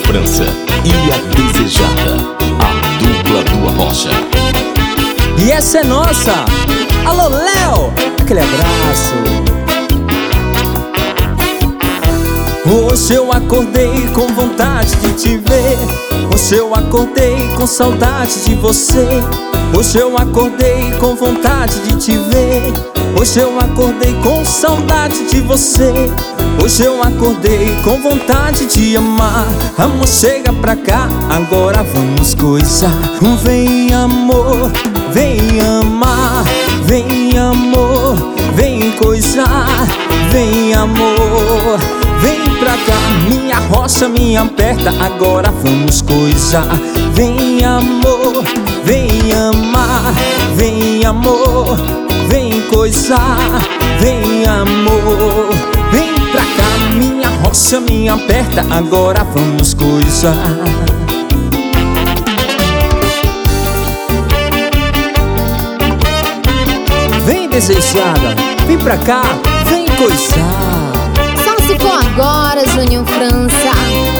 França e a Desejada, a dupla do Arrocha. E essa é nossa! Alô, Léo! Aquele abraço! Hoje eu acordei com vontade de te ver. Hoje eu acordei com saudade de você. Hoje eu acordei com vontade de te ver. Hoje eu acordei com saudade de você. Hoje eu acordei com vontade de amar. Amor, chega pra cá, agora vamos coisar. Vem amor, vem amar. Vem amor, vem coisar. Vem amor, vem pra cá. Minha rocha me aperta, agora vamos coisar. Vem amor, vem amar. Vem amor, vem coisar. Vem amor, vem pra cá. Minha rocha me aperta, agora vamos coisar. Vem desejada, vem pra cá, vem coisar. Só se for agora, Júnior França.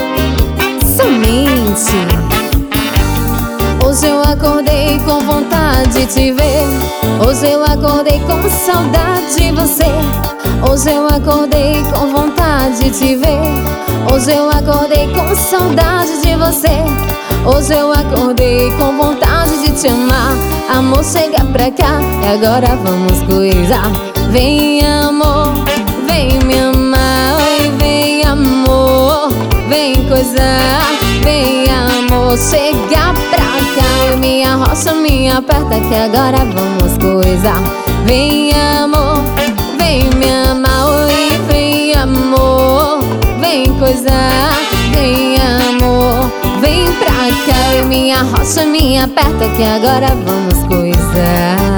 Somente. Hoje eu acordei com vontade de te ver. Hoje eu acordei com saudade de você. Hoje eu acordei com vontade de te ver. Hoje eu acordei com saudade de você. Hoje eu acordei com vontade de te amar. Amor, chega pra cá e agora vamos coisar. Vem amor, vem me amar. Oi, vem amor, vem coisar. Vem amor, chega pra cá. Minha rocha me aperta que agora vamos coisar. Vem amor, vem me amar. Oi, vem amor, vem coisar. Vem amor, vem pra cá. Minha rocha me aperta que agora vamos coisar.